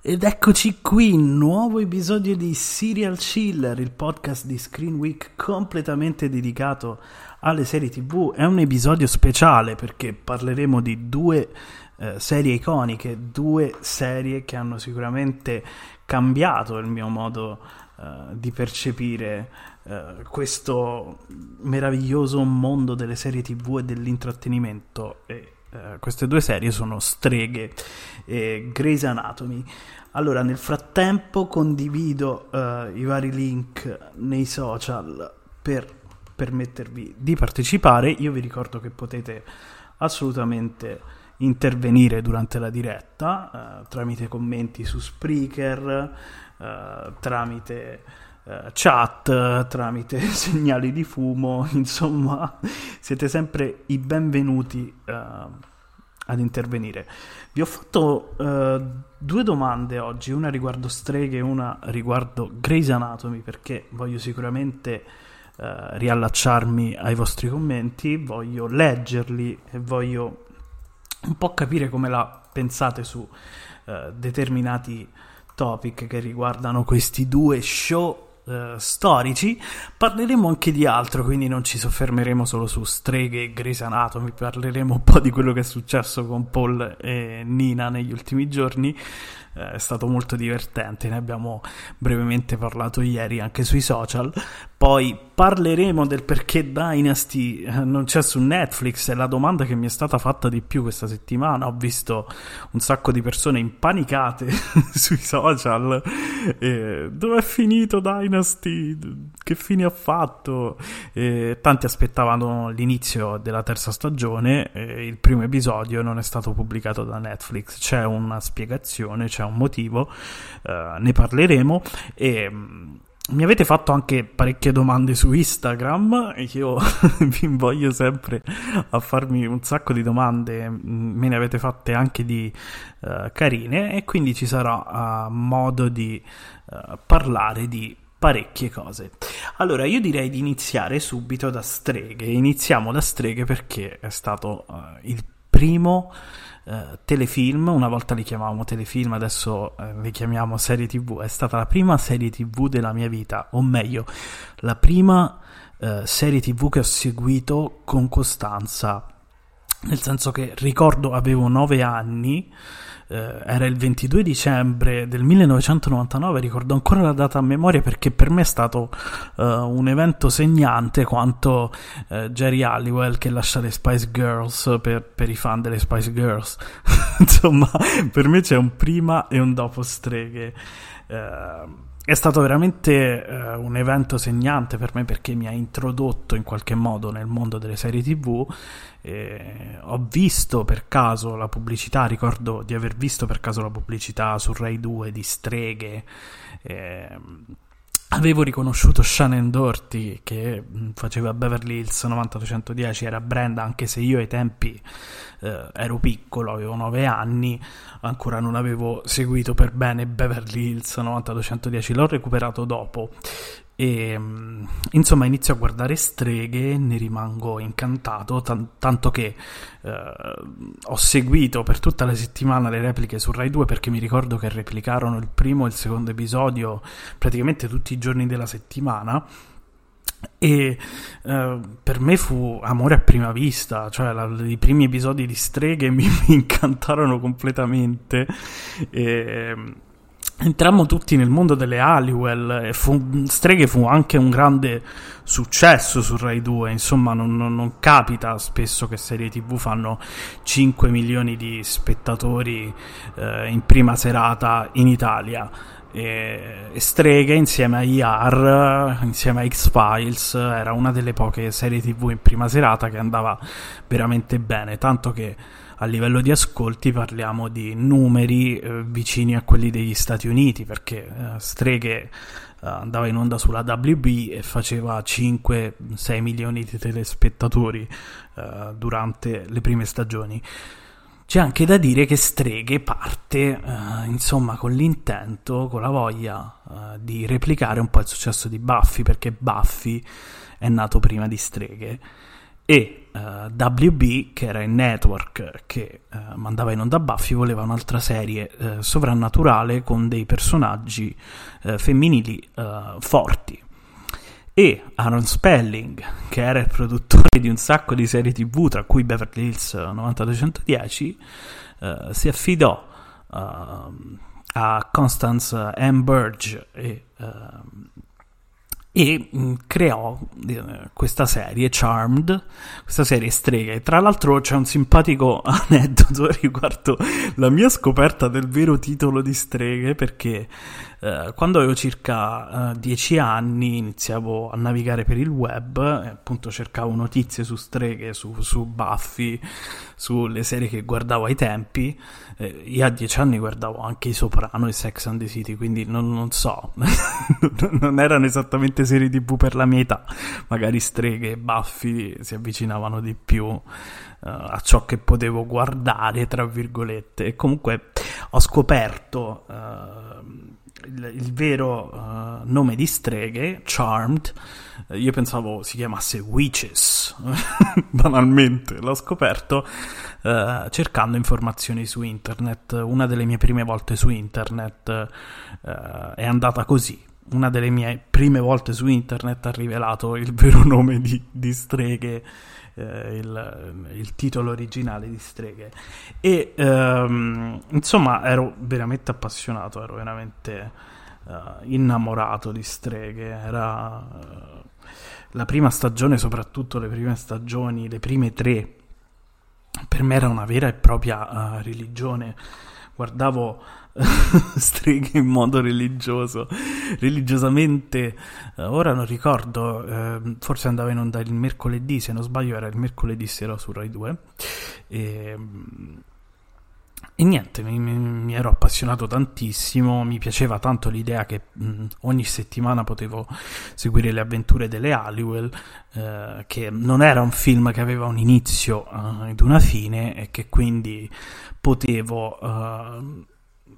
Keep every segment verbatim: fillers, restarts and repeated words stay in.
Ed eccoci qui, nuovo episodio di Serial Chiller, il podcast di Screen Week completamente dedicato alle serie tivù. È un episodio speciale perché parleremo di due eh, serie iconiche, due serie che hanno sicuramente cambiato il mio modo eh, di percepire eh, questo meraviglioso mondo delle serie tivù e dell'intrattenimento. E Uh, queste due serie sono Streghe e Grey's Anatomy. Allora, nel frattempo condivido uh, i vari link nei social per permettervi di partecipare. Io vi ricordo che potete assolutamente intervenire durante la diretta uh, tramite commenti su Spreaker, uh, tramite Uh, chat, tramite segnali di fumo, insomma siete sempre i benvenuti uh, ad intervenire. Vi ho fatto uh, due domande oggi, una riguardo Streghe e una riguardo Grey's Anatomy, perché voglio sicuramente uh, riallacciarmi ai vostri commenti, voglio leggerli e voglio un po' capire come la pensate su uh, determinati topic che riguardano questi due show Uh, storici. Parleremo anche di altro, quindi non ci soffermeremo solo su Streghe e Grey's Anatomy, parleremo un po' di quello che è successo con Paul e Nina negli ultimi giorni. Uh, è stato molto divertente, ne abbiamo brevemente parlato ieri anche sui social. Poi parleremo del perché Dynasty uh, non c'è su Netflix, è la domanda che mi è stata fatta di più questa settimana. Ho visto un sacco di persone impanicate sui social. Eh, dove è finito Dynasty? Che fine ha fatto? Eh, tanti aspettavano l'inizio della terza stagione. Eh, il primo episodio non è stato pubblicato da Netflix. C'è una spiegazione, c'è un motivo. Eh, ne parleremo. E mi avete fatto anche parecchie domande su Instagram e io vi voglio sempre a farmi un sacco di domande, me ne avete fatte anche di uh, carine, e quindi ci sarà uh, modo di uh, parlare di parecchie cose. Allora, io direi di iniziare subito da Streghe. Iniziamo da Streghe perché è stato uh, il primo Uh, telefilm, una volta li chiamavamo telefilm, adesso uh, li chiamiamo serie tv. È stata la prima serie tv della mia vita, o meglio la prima uh, serie tv che ho seguito con costanza, nel senso che ricordo avevo nove anni, uh, era il ventidue dicembre del millenovecentonovantanove, ricordo ancora la data a memoria perché per me è stato uh, un evento segnante quanto uh, Jerry Halliwell che lascia le Spice Girls per, per i fan delle Spice Girls. Insomma, per me c'è un prima e un dopo Streghe. Uh, È stato veramente uh, un evento segnante per me perché mi ha introdotto in qualche modo nel mondo delle serie tv. Eh, ho visto per caso la pubblicità, ricordo di aver visto per caso la pubblicità su Rai due di Streghe. Eh, avevo riconosciuto Shannon Doherty che faceva Beverly Hills nove otto uno zero, era Brenda, anche se io ai tempi eh, ero piccolo, avevo nove anni, ancora non avevo seguito per bene Beverly Hills nove otto uno zero, l'ho recuperato dopo. E insomma inizio a guardare Streghe, ne rimango incantato, t- tanto che eh, ho seguito per tutta la settimana le repliche su Rai due, perché mi ricordo che replicarono il primo e il secondo episodio praticamente tutti i giorni della settimana. E eh, per me fu amore a prima vista, cioè la, i primi episodi di Streghe mi, mi incantarono completamente. E entrammo tutti nel mondo delle Halliwell, e fu, Streghe fu anche un grande successo su Rai due, insomma non, non, non capita spesso che serie tv fanno cinque milioni di spettatori eh, in prima serata in Italia. E, e Streghe insieme a I R, insieme a X-Files, era una delle poche serie tv in prima serata che andava veramente bene, tanto che a livello di ascolti parliamo di numeri eh, vicini a quelli degli Stati Uniti, perché eh, Streghe eh, andava in onda sulla W B e faceva cinque sei milioni di telespettatori eh, durante le prime stagioni. C'è anche da dire che Streghe parte eh, insomma con l'intento, con la voglia eh, di replicare un po' il successo di Buffy, perché Buffy è nato prima di Streghe e uh, W B, che era il network che uh, mandava in onda Buffy, voleva un'altra serie uh, sovrannaturale con dei personaggi uh, femminili uh, forti. E Aaron Spelling, che era il produttore di un sacco di serie tv, tra cui Beverly Hills novantaduecentodieci, uh, si affidò uh, a Constance M. Burge e, uh, e mh, creò uh, questa serie Charmed, questa serie streghe. Tra l'altro c'è un simpatico aneddoto riguardo la mia scoperta del vero titolo di Streghe, perché Uh, quando avevo circa uh, dieci anni iniziavo a navigare per il web e appunto cercavo notizie su Streghe, su, su Buffy, sulle serie che guardavo ai tempi. Eh, io a dieci anni guardavo anche I Soprano e Sex and the City, quindi non, non so, non erano esattamente serie tv per la mia età. Magari Streghe e Buffy si avvicinavano di più uh, a ciò che potevo guardare, tra virgolette. E comunque ho scoperto uh, Il, il vero uh, nome di Streghe, Charmed. Uh, io pensavo si chiamasse Witches, banalmente. L'ho scoperto uh, cercando informazioni su internet. Una delle mie prime volte su internet uh, è andata così. Una delle mie prime volte su internet ha rivelato il vero nome di, di Streghe, eh, il, il titolo originale di Streghe. E ehm, insomma ero veramente appassionato, ero veramente uh, innamorato di Streghe. Era uh, la prima stagione, soprattutto le prime stagioni, le prime tre, per me era una vera e propria uh, religione. Guardavo Streghe in modo religioso, religiosamente. Uh, ora non ricordo, uh, forse andava in onda il mercoledì, se non sbaglio era il mercoledì sera su Rai due. E, e niente, mi, mi, mi ero appassionato tantissimo, mi piaceva tanto l'idea che mh, ogni settimana potevo seguire le avventure delle Halliwell, uh, che non era un film che aveva un inizio uh, ed una fine, e che quindi potevo uh,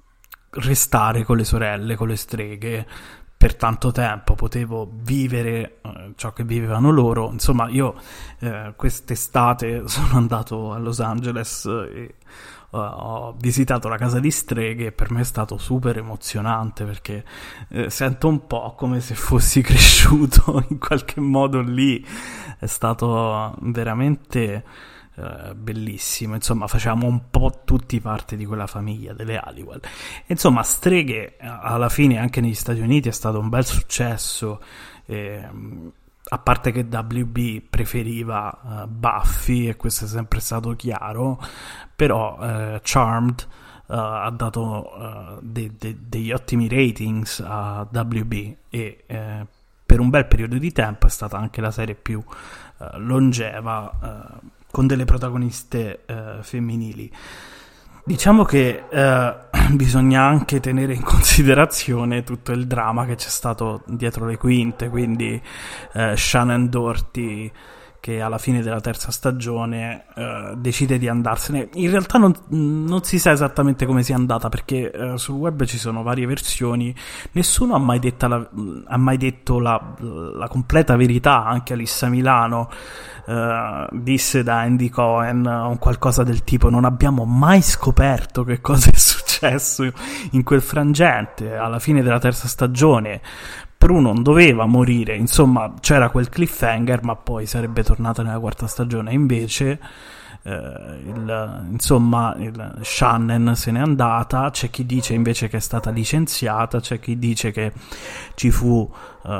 restare con le sorelle, con le streghe per tanto tempo, potevo vivere uh, ciò che vivevano loro. Insomma, io uh, quest'estate sono andato a Los Angeles e uh, ho visitato la casa di Streghe, e per me è stato super emozionante, perché uh, sento un po' come se fossi cresciuto in qualche modo lì. È stato veramente Uh, bellissimo. Insomma, facciamo un po' tutti parte di quella famiglia delle Halliwell. Insomma, Streghe alla fine anche negli Stati Uniti è stato un bel successo, eh, a parte che W B preferiva uh, Buffy, e questo è sempre stato chiaro, però uh, Charmed uh, ha dato uh, de- de- degli ottimi ratings a W B, e uh, per un bel periodo di tempo è stata anche la serie più uh, longeva, uh, con delle protagoniste uh, femminili. Diciamo che uh, bisogna anche tenere in considerazione tutto il dramma che c'è stato dietro le quinte, quindi uh, Shannon Doherty, che alla fine della terza stagione uh, decide di andarsene. In realtà non, non si sa esattamente come sia andata, perché uh, sul web ci sono varie versioni, nessuno ha mai, detta la, ha mai detto la, la completa verità. Anche Alyssa Milano uh, disse da Andy Cohen un qualcosa del tipo: non abbiamo mai scoperto che cosa è successo in quel frangente. Alla fine della terza stagione Prue non doveva morire, insomma c'era quel cliffhanger, ma poi sarebbe tornata nella quarta stagione. Invece eh, il, insomma il Shannon se n'è andata. C'è chi dice invece che è stata licenziata, c'è chi dice che ci fu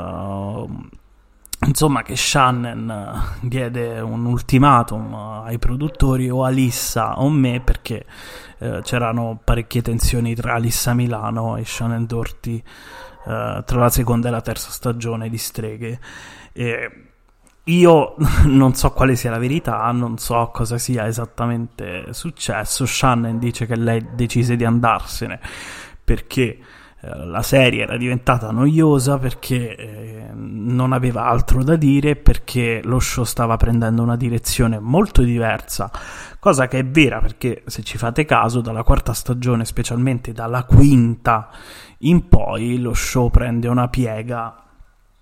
uh, insomma che Shannon diede un ultimatum ai produttori, o Alyssa o me, perché eh, c'erano parecchie tensioni tra Alyssa Milano e Shannon Doherty Uh, tra la seconda e la terza stagione di Streghe. E io non so quale sia la verità, non so cosa sia esattamente successo. Shannon dice che lei decise di andarsene perché uh, la serie era diventata noiosa, perché eh, non aveva altro da dire, perché lo show stava prendendo una direzione molto diversa, cosa che è vera, perché se ci fate caso dalla quarta stagione, specialmente dalla quinta in poi, lo show prende una piega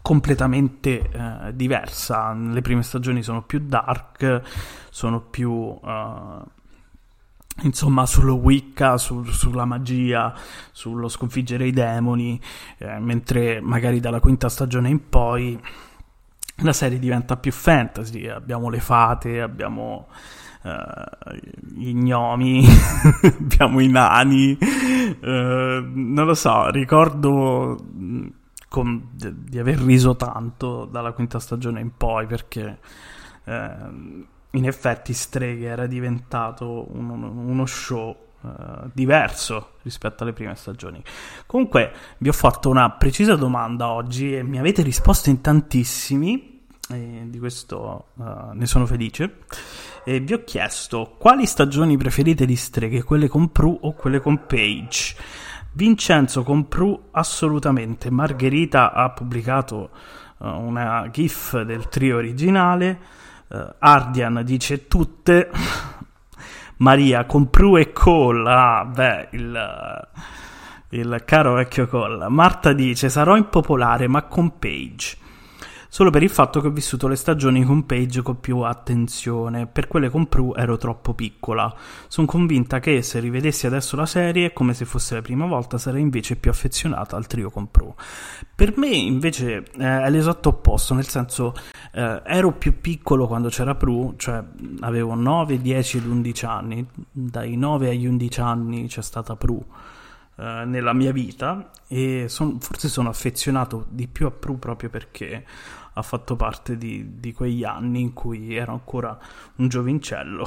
completamente eh, diversa. Le prime stagioni sono più dark, sono più uh, insomma sullo Wicca, su, sulla magia, sullo sconfiggere i demoni, eh, mentre magari dalla quinta stagione in poi la serie diventa più fantasy. Abbiamo le fate, abbiamo uh, gli gnomi, abbiamo i nani, uh, non lo so, ricordo con, di aver riso tanto dalla quinta stagione in poi, perché uh, in effetti Streghe era diventato uno, uno show uh, diverso rispetto alle prime stagioni. Comunque vi ho fatto una precisa domanda oggi e mi avete risposto in tantissimi, e di questo uh, ne sono felice. E vi ho chiesto: quali stagioni preferite di Streghe, quelle con Prue o quelle con Paige? Vincenzo con Prue assolutamente. Margherita ha pubblicato uh, una gif del trio originale. uh, Ardian dice tutte. Maria con Prue e Cole. Ah beh, il, il caro vecchio Cole. Marta dice: sarò impopolare ma con Paige, solo per il fatto che ho vissuto le stagioni con Paige con più attenzione. Per quelle con Prue ero troppo piccola. Sono convinta che se rivedessi adesso la serie, come se fosse la prima volta, sarei invece più affezionata al trio con Prue. Per me invece eh, è l'esatto opposto, nel senso eh, ero più piccolo quando c'era Prue, cioè avevo nove, dieci ed undici anni. Dai nove agli undici anni c'è stata Prue eh, nella mia vita, e son, forse sono affezionato di più a Prue proprio perché ha fatto parte di, di quegli anni in cui ero ancora un giovincello.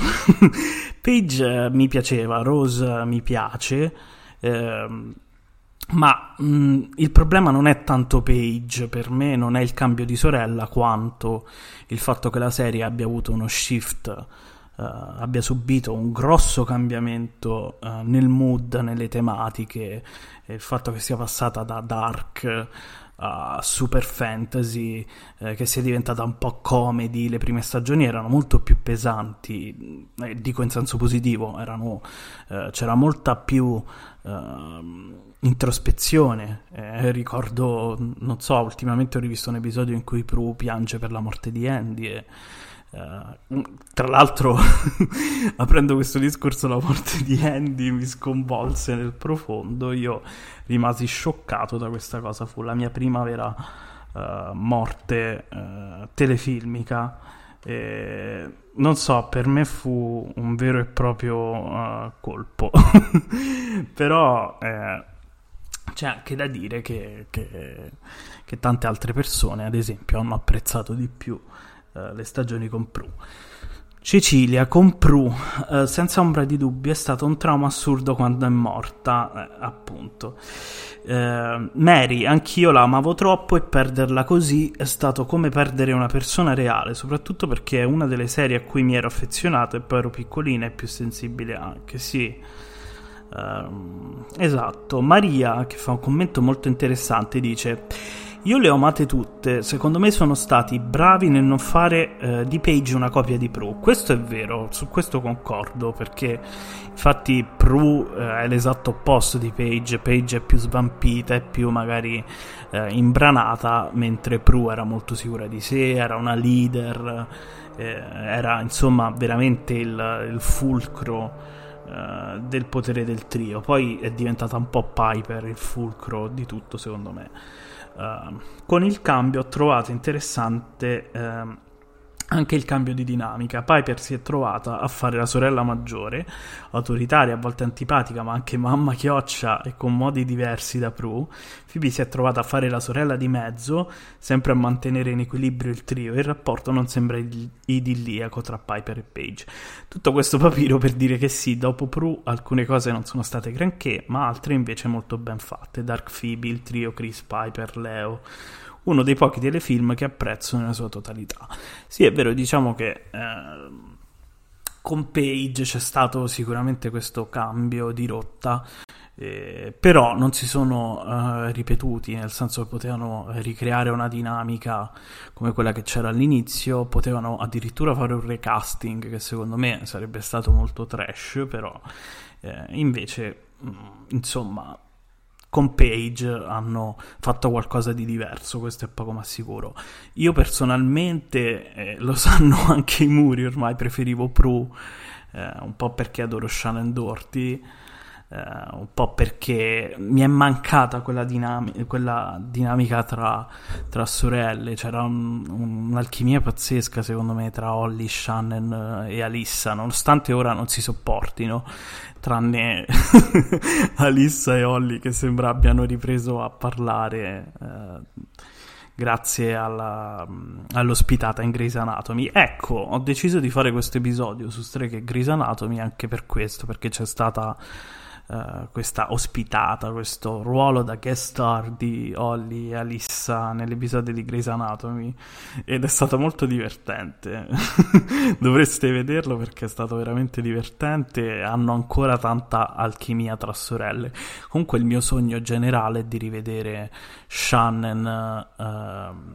Paige eh, mi piaceva, Rose mi piace, eh, ma mh, il problema non è tanto Paige, per me non è il cambio di sorella quanto il fatto che la serie abbia avuto uno shift, Uh, abbia subito un grosso cambiamento uh, nel mood, nelle tematiche, e il fatto che sia passata da dark a super fantasy, eh, che sia diventata un po' comedy. Le prime stagioni erano molto più pesanti, eh, dico in senso positivo, erano, eh, c'era molta più uh, introspezione. Eh, ricordo, non so, ultimamente ho rivisto un episodio in cui Prue piange per la morte di Andy e Uh, tra l'altro aprendo questo discorso, la morte di Andy mi sconvolse nel profondo. Io rimasi scioccato da questa cosa, fu la mia prima vera uh, morte uh, telefilmica, e, non so, per me fu un vero e proprio uh, colpo. Però eh, c'è anche da dire che, che, che tante altre persone, ad esempio, hanno apprezzato di più Uh, le stagioni con Prue. Cecilia con Prue, uh, senza ombra di dubbio, è stato un trauma assurdo quando è morta, eh, appunto. uh, Mary, anch'io la amavo troppo e perderla così è stato come perdere una persona reale, soprattutto perché è una delle serie a cui mi ero affezionato e poi ero piccolina e più sensibile anche, sì. Uh, esatto. Maria, che fa un commento molto interessante, dice: io le ho amate tutte, secondo me sono stati bravi nel non fare eh, di Paige una copia di Prue. Questo è vero, su questo concordo, perché infatti Prue eh, è l'esatto opposto di Paige. Paige è più svampita, è più magari eh, imbranata, mentre Prue era molto sicura di sé, era una leader, eh, era insomma veramente il, il fulcro Uh, del potere del trio. Poi è diventata un po' Piper il fulcro di tutto, secondo me. Uh, con il cambio ho trovato interessante uh, anche il cambio di dinamica. Piper si è trovata a fare la sorella maggiore, autoritaria, a volte antipatica, ma anche mamma chioccia e con modi diversi da Prue. Phoebe si è trovata a fare la sorella di mezzo, sempre a mantenere in equilibrio il trio, e il rapporto non sembra idilliaco tra Piper e Paige. Tutto questo papiro per dire che sì, dopo Prue alcune cose non sono state granché, ma altre invece molto ben fatte. Dark Phoebe, il trio Chris, Piper, Leo, uno dei pochi telefilm che apprezzo nella sua totalità. Sì, è vero, diciamo che eh, con Paige c'è stato sicuramente questo cambio di rotta, eh, però non si sono eh, ripetuti, nel senso che potevano ricreare una dinamica come quella che c'era all'inizio, potevano addirittura fare un recasting che secondo me sarebbe stato molto trash, però eh, invece mh, insomma con Paige hanno fatto qualcosa di diverso, questo è poco ma sicuro. Io personalmente, eh, lo sanno anche i muri ormai, preferivo Prue, eh, un po' perché adoro Shannen Doherty, eh, un po' perché mi è mancata quella, dinam- quella dinamica tra, tra sorelle. C'era un, un, un'alchimia pazzesca secondo me tra Holly, Shannen e Alyssa, nonostante ora non si sopportino, tranne Alyssa e Holly che sembra abbiano ripreso a parlare eh, grazie alla, all'ospitata in Grey's Anatomy. Ecco, ho deciso di fare questo episodio su streghe e Grey's Anatomy anche per questo, perché c'è stata Uh, questa ospitata, questo ruolo da guest star di Holly e Alyssa nell'episodio di Grey's Anatomy, ed è stato molto divertente. Dovreste vederlo perché è stato veramente divertente, hanno ancora tanta alchimia tra sorelle. Comunque il mio sogno generale è di rivedere Shannen, uh,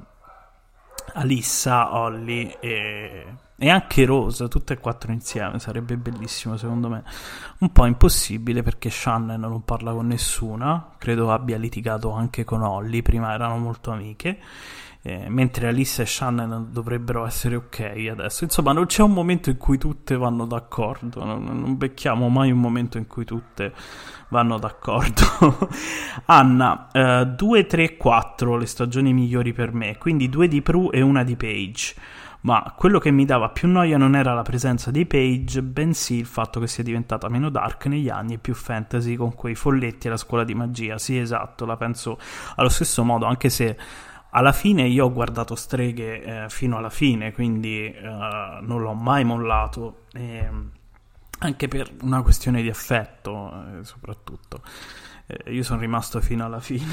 Alyssa, Holly e... e anche Rose, tutte e quattro insieme, sarebbe bellissimo secondo me. Un po' impossibile perché Shannen non parla con nessuna, credo abbia litigato anche con Holly, prima erano molto amiche, eh, mentre Alyssa e Shannen dovrebbero essere ok adesso. Insomma, non c'è un momento in cui tutte vanno d'accordo, non, non becchiamo mai un momento in cui tutte vanno d'accordo. Anna, eh, due, tre, quattro le stagioni migliori per me, quindi due di Prue e una di Paige. Ma quello che mi dava più noia non era la presenza di Paige, bensì il fatto che sia diventata meno dark negli anni e più fantasy con quei folletti e la scuola di magia. Sì, esatto, la penso allo stesso modo, anche se alla fine io ho guardato Streghe eh, fino alla fine, quindi eh, non l'ho mai mollato, eh, anche per una questione di affetto, eh, soprattutto. Eh, io sono rimasto fino alla fine.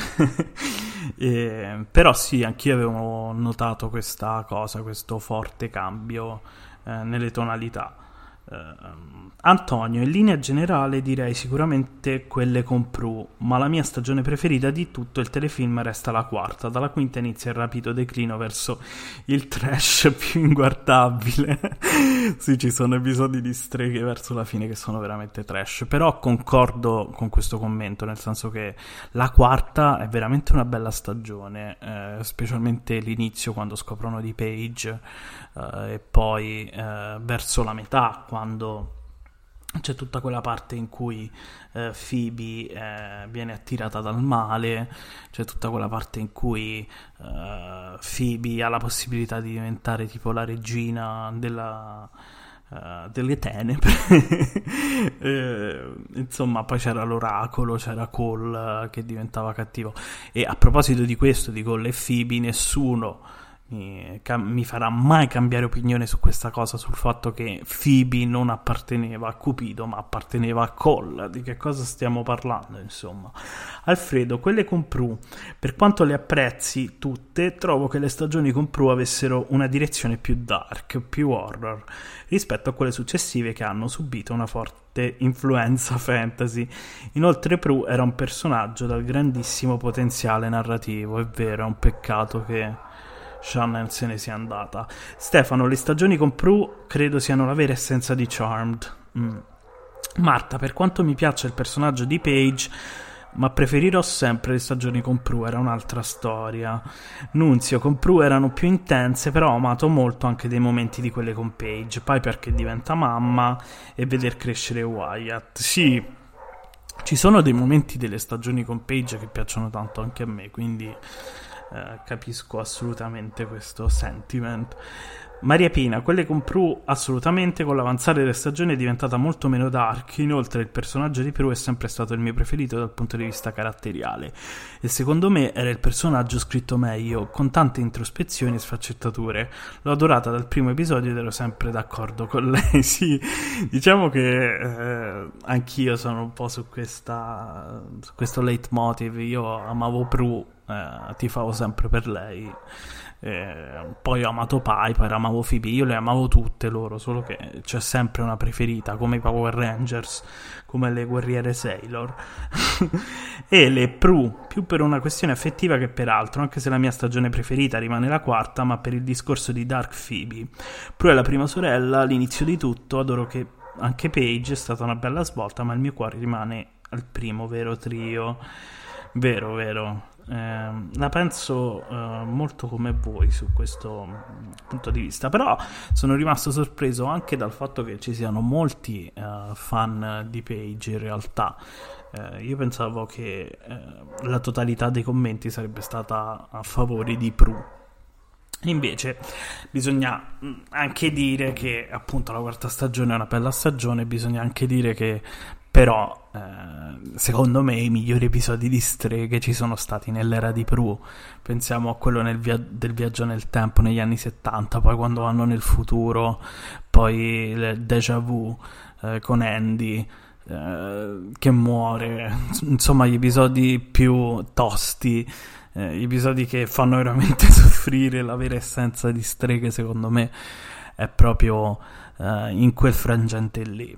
eh, però sì, anch'io avevo notato questa cosa, questo forte cambio eh, nelle tonalità. eh, Antonio, in linea generale direi sicuramente quelle con Prue, ma la mia stagione preferita di tutto il telefilm resta la quarta. Dalla quinta inizia il rapido declino verso il trash più inguardabile. Sì, ci sono episodi di Streghe verso la fine che sono veramente trash, però concordo con questo commento, nel senso che la quarta è veramente una bella stagione, eh, specialmente l'inizio quando scoprono di Paige, eh, e poi eh, verso la metà quando c'è tutta quella parte in cui eh, Phoebe eh, viene attirata dal male, c'è tutta quella parte in cui eh, Phoebe ha la possibilità di diventare tipo la regina della, uh, delle tenebre. eh, insomma, poi c'era l'oracolo, c'era Cole uh, che diventava cattivo. E a proposito di questo, di Cole e Phoebe, nessuno Mi, cam- mi farà mai cambiare opinione su questa cosa, sul fatto che Phoebe non apparteneva a Cupido ma apparteneva a Cole. Di che cosa stiamo parlando, insomma? Alfredo, quelle con Prue, per quanto le apprezzi tutte, trovo che le stagioni con Prue avessero una direzione più dark, più horror rispetto a quelle successive che hanno subito una forte influenza fantasy. Inoltre Prue era un personaggio dal grandissimo potenziale narrativo, è vero, è un peccato che Shannen se ne sia andata. Stefano, le stagioni con Prue credo siano la vera essenza di Charmed. mm. Marta, per quanto mi piaccia il personaggio di Paige, ma preferirò sempre le stagioni con Prue, era un'altra storia. Nunzio, con Prue erano più intense, però ho amato molto anche dei momenti di quelle con Paige, poi perché diventa mamma e veder crescere Wyatt. Sì, ci sono dei momenti delle stagioni con Paige che piacciono tanto anche a me, quindi Uh, capisco assolutamente questo sentiment. Maria Pina, quelle con Prue assolutamente, con l'avanzare delle stagioni è diventata molto meno dark. Inoltre il personaggio di Prue è sempre stato il mio preferito dal punto di vista caratteriale e secondo me era il personaggio scritto meglio, con tante introspezioni e sfaccettature. L'ho adorata dal primo episodio ed ero sempre d'accordo con lei. Sì, diciamo che eh, anch'io sono un po' su questa su questo leitmotiv. Io amavo Prue, eh, tifavo sempre per lei. Eh, poi ho amato Piper, amavo Phoebe, io le amavo tutte loro, solo che c'è sempre una preferita, come i Power Rangers, come le guerriere Sailor. E le Prue, più per una questione affettiva che per altro, anche se la mia stagione preferita rimane la quarta, ma per il discorso di Dark Phoebe. Prue è la prima sorella, l'inizio di tutto, adoro che anche Paige è stata una bella svolta, ma il mio cuore rimane al primo vero trio. Vero, vero. Eh, la penso eh, molto come voi su questo punto di vista, però sono rimasto sorpreso anche dal fatto che ci siano molti eh, fan di Paige in realtà. Eh, io pensavo che eh, la totalità dei commenti sarebbe stata a favore di Prue. Invece bisogna anche dire che appunto la quarta stagione è una bella stagione, bisogna anche dire che però eh, secondo me i migliori episodi di Streghe ci sono stati nell'era di Prue. Pensiamo a quello nel via- del viaggio nel tempo negli anni settanta, poi quando vanno nel futuro, poi il déjà vu eh, con Andy eh, che muore, insomma gli episodi più tosti, eh, gli episodi che fanno veramente soffrire. La vera essenza di Streghe secondo me è proprio eh, in quel frangente lì.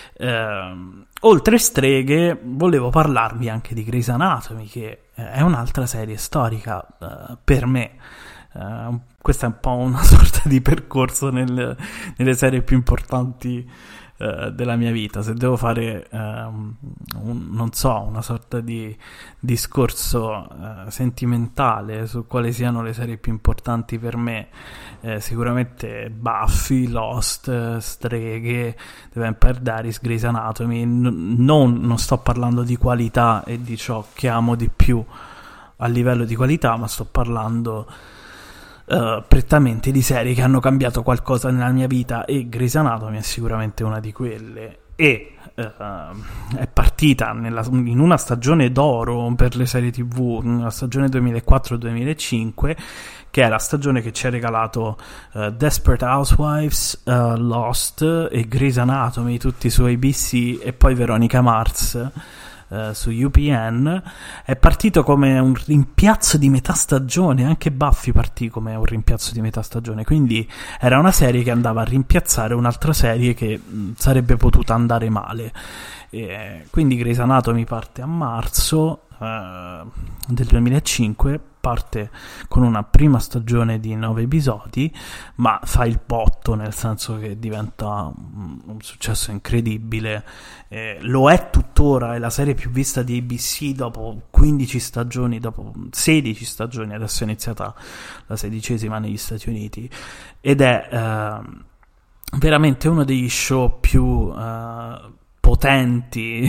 Uh, oltre Streghe volevo parlarvi anche di Grey's Anatomy, che uh, è un'altra serie storica uh, per me. Uh, questa è un po' una sorta di percorso nel, nelle serie più importanti uh, della mia vita. Se devo fare uh, un, non so, una sorta di discorso uh, sentimentale su quali siano le serie più importanti per me, eh, sicuramente Buffy, Lost, Streghe, The Vampire Diaries, Grey's Anatomy. N- non, non sto parlando di qualità e di ciò che amo di più a livello di qualità, ma sto parlando uh, prettamente di serie che hanno cambiato qualcosa nella mia vita, e Grey's Anatomy è sicuramente una di quelle. E uh, è partita nella, in una stagione d'oro per le serie tv, una stagione duemilaquattro duemilacinque, che è la stagione che ci ha regalato uh, Desperate Housewives, uh, Lost e Grey's Anatomy, tutti su A B C, e poi Veronica Mars uh, su U P N. È partito come un rimpiazzo di metà stagione, anche Buffy partì come un rimpiazzo di metà stagione, quindi era una serie che andava a rimpiazzare un'altra serie che mh, sarebbe potuta andare male. E quindi Grey's Anatomy parte a marzo uh, del duemilacinque, parte con una prima stagione di nove episodi, ma fa il botto, nel senso che diventa un, un successo incredibile. Eh, lo è tuttora, è la serie più vista di A B C dopo quindici stagioni, dopo sedici stagioni, adesso è iniziata la sedicesima negli Stati Uniti, ed è eh, veramente uno degli show più eh, potenti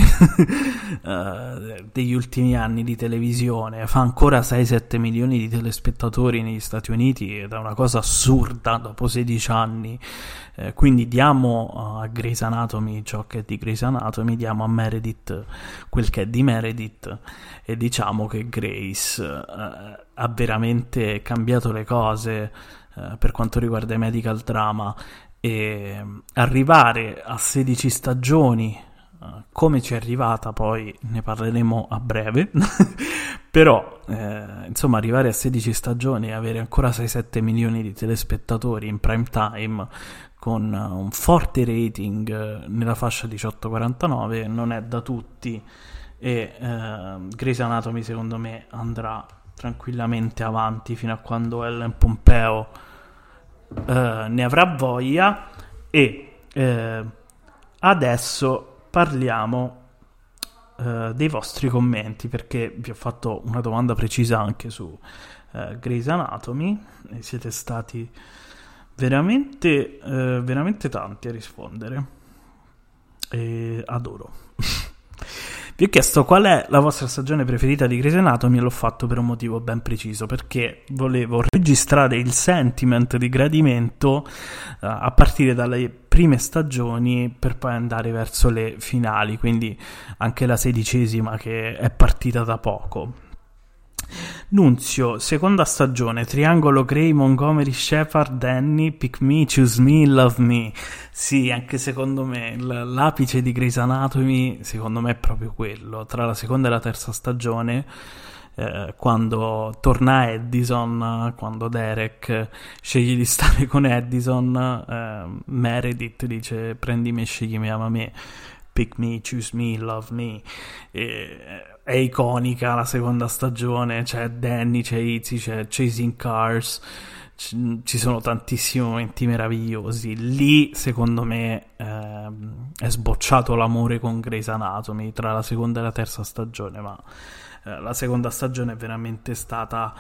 uh, degli ultimi anni di televisione. Fa ancora sei sette milioni di telespettatori negli Stati Uniti, ed è una cosa assurda dopo sedici anni. Eh, quindi diamo uh, a Grey's Anatomy ciò che è di Grey's Anatomy, diamo a Meredith quel che è di Meredith, e diciamo che Grey's uh, ha veramente cambiato le cose uh, per quanto riguarda i medical drama. E arrivare a sedici stagioni, uh, come ci è arrivata, poi ne parleremo a breve, però eh, insomma arrivare a sedici stagioni e avere ancora sei sette milioni di telespettatori in prime time con uh, un forte rating uh, nella fascia diciotto quarantanove non è da tutti, e uh, Grey's Anatomy secondo me andrà tranquillamente avanti fino a quando Ellen Pompeo Uh, ne avrà voglia. E uh, adesso parliamo uh, dei vostri commenti, perché vi ho fatto una domanda precisa anche su uh, Grey's Anatomy e siete stati veramente uh, veramente tanti a rispondere, e adoro. Vi ho chiesto qual è la vostra stagione preferita di Grey's Anatomy, e l'ho fatto per un motivo ben preciso, perché volevo registrare il sentiment di gradimento uh, a partire dalle prime stagioni per poi andare verso le finali, quindi anche la sedicesima che è partita da poco. Nunzio, seconda stagione, triangolo Grey, Montgomery, Shepard, Danny, Pick Me, Choose Me, Love Me. Sì, anche secondo me l'apice di Grey's Anatomy secondo me è proprio quello, tra la seconda e la terza stagione, eh, quando torna Addison, quando Derek sceglie di stare con Addison, eh, Meredith dice prendimi e sceglimi, ama me, Pick Me, Choose Me, Love Me. E, è iconica la seconda stagione, c'è Danny, c'è Izzy, c'è Chasing Cars, ci, ci sono tantissimi momenti meravigliosi. Lì secondo me eh, è sbocciato l'amore con Grey's Anatomy tra la seconda e la terza stagione, ma eh, la seconda stagione è veramente stata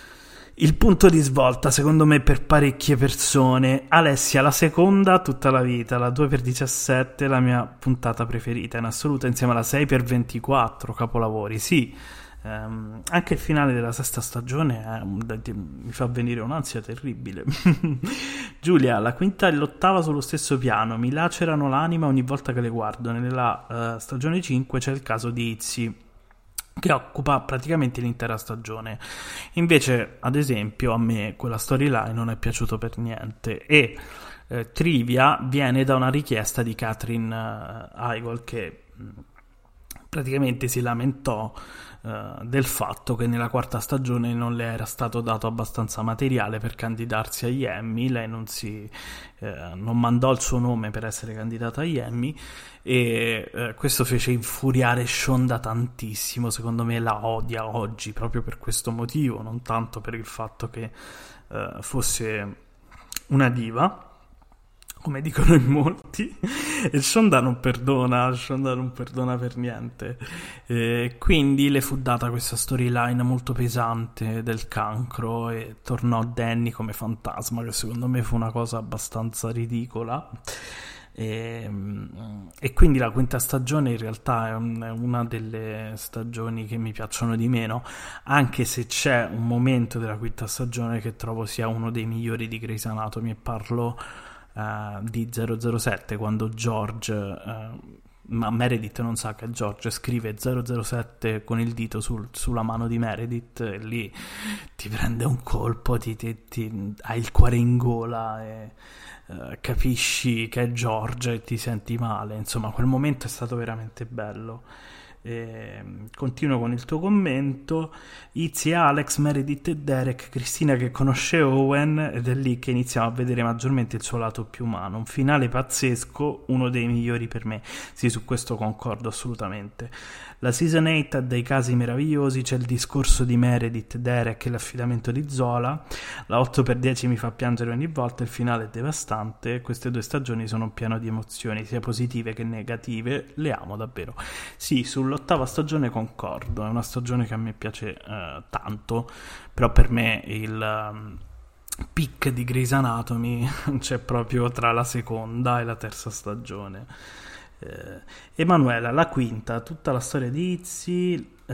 il punto di svolta secondo me per parecchie persone. Alessia, la seconda tutta la vita, la due per diciassette la mia puntata preferita in assoluto, insieme alla sei per ventiquattro, capolavori, sì. Um, anche il finale della sesta stagione è un, mi fa venire un'ansia terribile. Giulia, la quinta e l'ottava sullo stesso piano, mi lacerano l'anima ogni volta che le guardo. Nella uh, stagione cinque c'è il caso di Izzy, che occupa praticamente l'intera stagione. Invece, ad esempio, a me quella storyline non è piaciuto per niente, e eh, trivia viene da una richiesta di Catherine uh, Heigl, che mh, praticamente si lamentò Uh, del fatto che nella quarta stagione non le era stato dato abbastanza materiale per candidarsi agli Emmy. Lei non si uh, non mandò il suo nome per essere candidata agli Emmy, e uh, questo fece infuriare Shonda tantissimo. Secondo me la odia oggi proprio per questo motivo, non tanto per il fatto che uh, fosse una diva, come dicono in molti, e Shonda non perdona, Shonda non perdona per niente. Eh, quindi le fu data questa storyline molto pesante del cancro, e tornò Danny come fantasma, che secondo me fu una cosa abbastanza ridicola. E, e quindi la quinta stagione in realtà è, un, è una delle stagioni che mi piacciono di meno, anche se c'è un momento della quinta stagione che trovo sia uno dei migliori di Grey's Anatomy, e parlo Uh, di zero zero sette, quando George uh, ma Meredith non sa che George scrive zero zero sette con il dito sul, sulla mano di Meredith, e lì ti prende un colpo, ti, ti, ti, hai il cuore in gola e uh, capisci che è George e ti senti male. Insomma, quel momento è stato veramente bello. E continuo con il tuo commento. Izzy, Alex, Meredith e Derek, Cristina che conosce Owen, ed è lì che iniziamo a vedere maggiormente il suo lato più umano. Un finale pazzesco, uno dei migliori per me. Sì, su questo concordo assolutamente. La season otto ha dei casi meravigliosi, c'è il discorso di Meredith, Derek e l'affidamento di Zola. La otto per dieci mi fa piangere ogni volta, il finale è devastante. Queste due stagioni sono piene di emozioni, sia positive che negative, le amo davvero. Sì, sull'ottava stagione concordo, è una stagione che a me piace eh, tanto, però per me il um, peak di Grey's Anatomy c'è proprio tra la seconda e la terza stagione. Eh, Emanuela, la quinta, tutta la storia di Izzy, eh,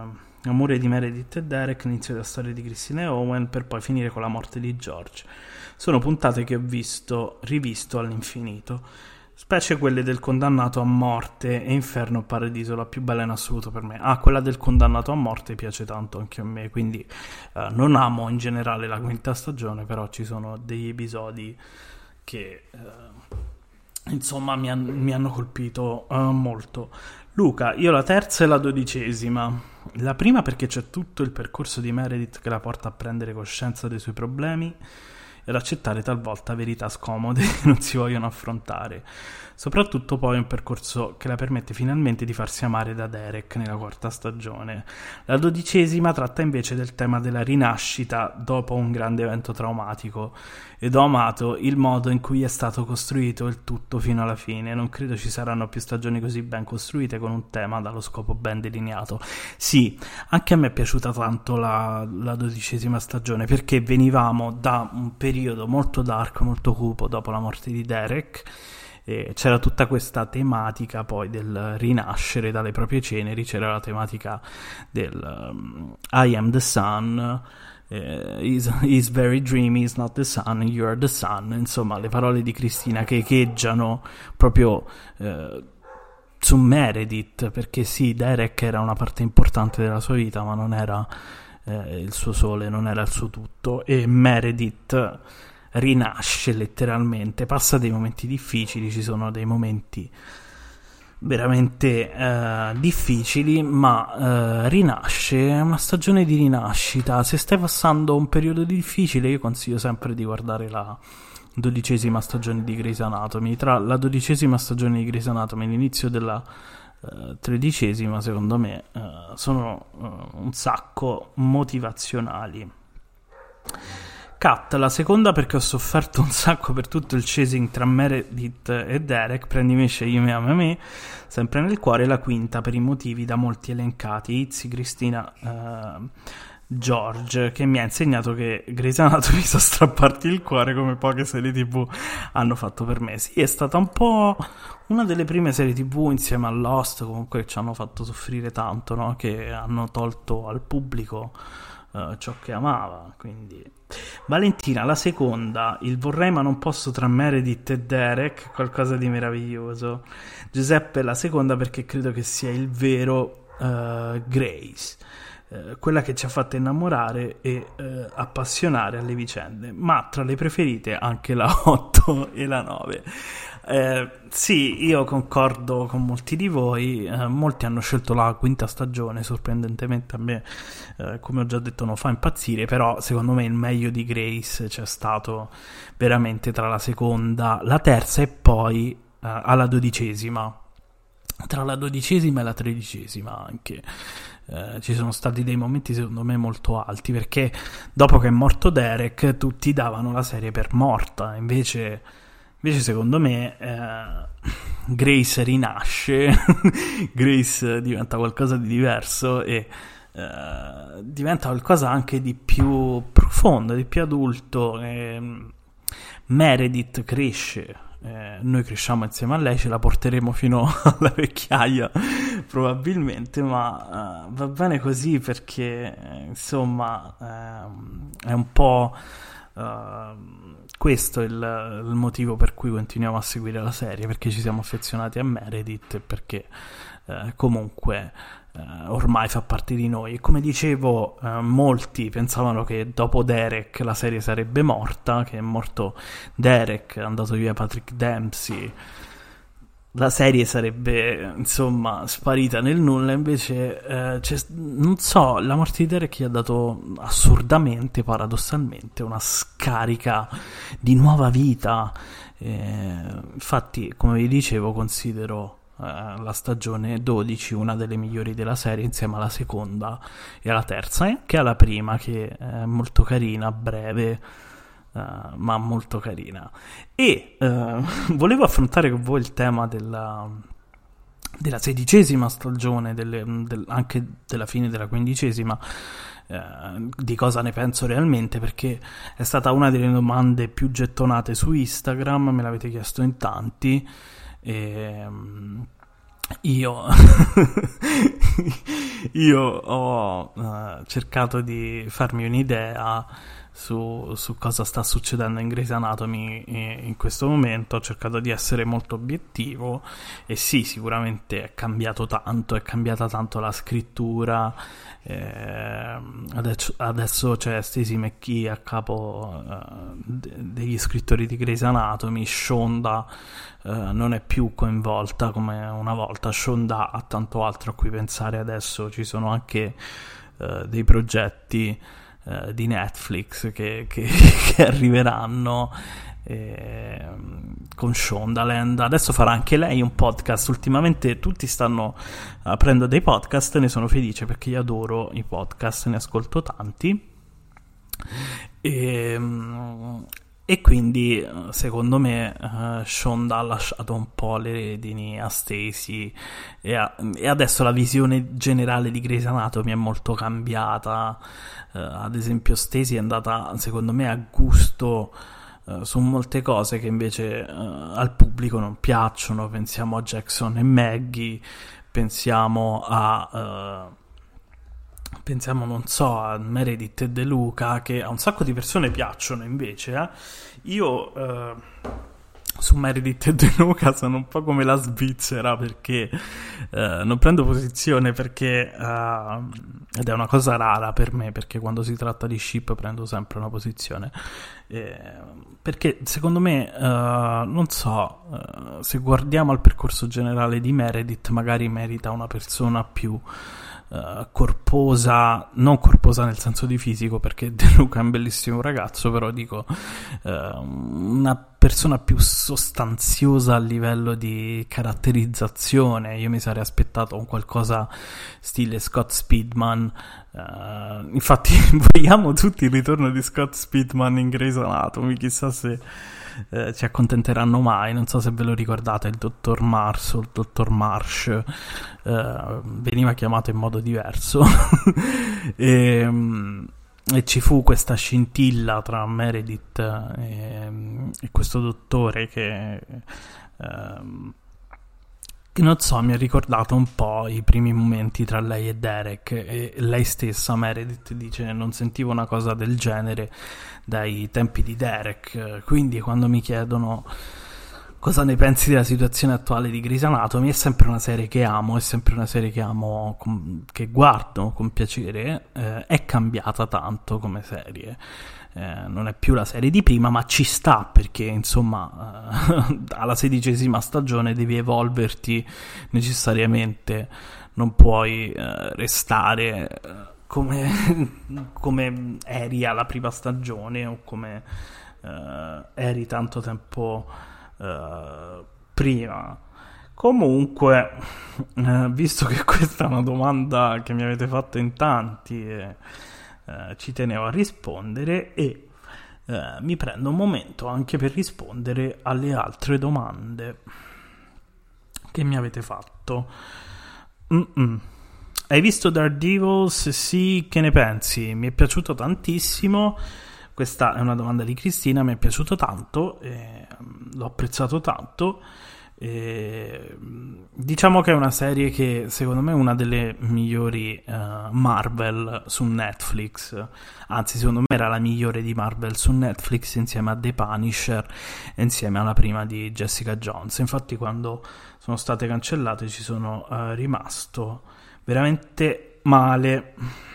amore di Meredith e Derek, inizio della storia di Christine e Owen, per poi finire con la morte di George. Sono puntate che ho visto, rivisto all'infinito, specie quelle del condannato a morte e Inferno o Paradiso, la più bella in assoluto per me. Ah, quella del condannato a morte piace tanto anche a me, quindi eh, non amo in generale la quinta stagione, però ci sono degli episodi che eh, insomma mi, han- mi hanno colpito uh, molto. Luca, io la terza e la dodicesima. La prima perché c'è tutto il percorso di Meredith che la porta a prendere coscienza dei suoi problemi e ad accettare talvolta verità scomode che non si vogliono affrontare. Soprattutto poi un percorso che la permette finalmente di farsi amare da Derek nella quarta stagione. La dodicesima tratta invece del tema della rinascita dopo un grande evento traumatico, ed ho amato il modo in cui è stato costruito il tutto fino alla fine. Non credo ci saranno più stagioni così ben costruite con un tema dallo scopo ben delineato. Sì, anche a me è piaciuta tanto la, la dodicesima stagione, perché venivamo da un periodo molto dark, molto cupo dopo la morte di Derek, e c'era tutta questa tematica poi del rinascere dalle proprie ceneri, c'era la tematica del um, I am the sun, eh, is, is very dreamy, is not the sun, you are the sun. Insomma, le parole di Cristina che echeggiano proprio eh, su Meredith, perché sì, Derek era una parte importante della sua vita, ma non era eh, il suo sole, non era il suo tutto, e Meredith rinasce letteralmente, passa dei momenti difficili, ci sono dei momenti veramente eh, difficili, ma eh, rinasce, è una stagione di rinascita. Se stai passando un periodo difficile, io consiglio sempre di guardare la dodicesima stagione di Grey's Anatomy. Tra la dodicesima stagione di Grey's Anatomy e l'inizio della eh, tredicesima, secondo me eh, sono eh, un sacco motivazionali. Cut, la seconda perché ho sofferto un sacco per tutto il chasing tra Meredith e Derek, prendi me, scegli me, ama me, sempre nel cuore. La quinta per i motivi da molti elencati, Izzy, Cristina, uh, George, che mi ha insegnato che Grey's Anatomy sa strapparti il cuore come poche serie tv hanno fatto per me. Sì, è stata un po' una delle prime serie tv insieme a Lost comunque che ci hanno fatto soffrire tanto, no? Che hanno tolto al pubblico uh, ciò che amava, quindi... Valentina, la seconda, il vorrei ma non posso tra Meredith e Derek, qualcosa di meraviglioso. Giuseppe, la seconda perché credo che sia il vero uh, Grace, uh, quella che ci ha fatto innamorare e uh, appassionare alle vicende, ma tra le preferite anche la otto e la nove. Eh, sì, io concordo con molti di voi, eh, molti hanno scelto la quinta stagione, sorprendentemente a me, eh, come ho già detto, non fa impazzire, però secondo me il meglio di Grace c'è stato veramente tra la seconda, la terza e poi eh, alla dodicesima, tra la dodicesima e la tredicesima anche. Eh, ci sono stati dei momenti secondo me molto alti, perché dopo che è morto Derek tutti davano la serie per morta, invece... Invece secondo me eh, Grace rinasce, Grace diventa qualcosa di diverso e eh, diventa qualcosa anche di più profondo, di più adulto. E Meredith cresce, eh, noi cresciamo insieme a lei, ce la porteremo fino alla vecchiaia probabilmente, ma eh, va bene così perché eh, insomma eh, è un po'... Uh, questo è il, il motivo per cui continuiamo a seguire la serie, perché ci siamo affezionati a Meredith e perché uh, comunque uh, ormai fa parte di noi. E come dicevo, uh, molti pensavano che dopo Derek la serie sarebbe morta, che è morto Derek, è andato via Patrick Dempsey, la serie sarebbe insomma sparita nel nulla. Invece eh, c'è, non so, la morte di Derek gli ha dato assurdamente, paradossalmente, una scarica di nuova vita. Eh, infatti, come vi dicevo, considero eh, la stagione dodici una delle migliori della serie, insieme alla seconda e alla terza, e anche alla prima, che è molto carina, breve, Uh, ma molto carina. E uh, volevo affrontare con voi il tema della, della sedicesima stagione, delle, del, anche della fine della quindicesima, uh, di cosa ne penso realmente, perché è stata una delle domande più gettonate su Instagram, me l'avete chiesto in tanti e um, io io ho uh, cercato di farmi un'idea Su, su cosa sta succedendo in Grey's Anatomy in questo momento. Ho cercato di essere molto obiettivo e sì, sicuramente è cambiato tanto, è cambiata tanto la scrittura, eh, adesso, adesso c'è Stacey McKee a capo eh, de- degli scrittori di Grey's Anatomy. Shonda eh, non è più coinvolta come una volta, Shonda ha tanto altro a cui pensare adesso, ci sono anche eh, dei progetti Uh, di Netflix che, che, che arriveranno eh, con Shondaland. Adesso farà anche lei un podcast. Ultimamente tutti stanno aprendo dei podcast, ne sono felice perché io adoro i podcast, ne ascolto tanti e, e quindi secondo me uh, Shonda ha lasciato un po' le redini a Stacey e, a, e adesso la visione generale di Grey's Anatomy è molto cambiata. Uh, ad esempio Stacey è andata secondo me a gusto uh, su molte cose che invece uh, al pubblico non piacciono. Pensiamo a Jackson e Maggie, pensiamo a uh, pensiamo non so a Meredith e De Luca, che a un sacco di persone piacciono invece. eh. io uh, su Meredith e De Luca sono un po' come la Svizzera, perché uh, non prendo posizione perché uh, ed è una cosa rara per me, perché quando si tratta di ship prendo sempre una posizione, eh, perché secondo me uh, non so, uh, se guardiamo al percorso generale di Meredith, magari merita una persona più Uh, corposa, non corposa nel senso di fisico, perché De Luca è un bellissimo ragazzo, però dico uh, una persona più sostanziosa a livello di caratterizzazione. Io mi sarei aspettato un qualcosa stile Scott Speedman. Uh, infatti vogliamo tutti il ritorno di Scott Speedman in Grey's Anatomy, chissà se uh, ci accontenteranno mai. Non so se ve lo ricordate, il dottor Mars o il dottor Marsh, uh, veniva chiamato in modo diverso. e, um, e ci fu questa scintilla tra Meredith e, e questo dottore che uh, che non so, mi ha ricordato un po' i primi momenti tra lei e Derek, e lei stessa, Meredith, dice: non sentivo una cosa del genere dai tempi di Derek. Quindi quando mi chiedono cosa ne pensi della situazione attuale di Grey's Anatomy, è sempre una serie che amo, è sempre una serie che amo, com- che guardo con piacere. Eh, è cambiata tanto come serie. Eh, non è più la serie di prima, ma ci sta, perché insomma eh, alla sedicesima stagione devi evolverti necessariamente, non puoi eh, restare eh, come, come eri alla prima stagione o come eh, eri tanto tempo eh, prima. Comunque, eh, visto che questa è una domanda che mi avete fatto in tanti e Uh, ci tenevo a rispondere, e uh, mi prendo un momento anche per rispondere alle altre domande che mi avete fatto. Mm-mm. Hai visto Daredevil? Se sì, che ne pensi? Mi è piaciuto tantissimo. Questa è una domanda di Cristina. Mi è piaciuto tanto, e, um, l'ho apprezzato tanto. E, diciamo che è una serie che secondo me è una delle migliori uh, Marvel su Netflix, anzi secondo me era la migliore di Marvel su Netflix, insieme a The Punisher e insieme alla prima di Jessica Jones. Infatti quando sono state cancellate ci sono uh, rimasto veramente male.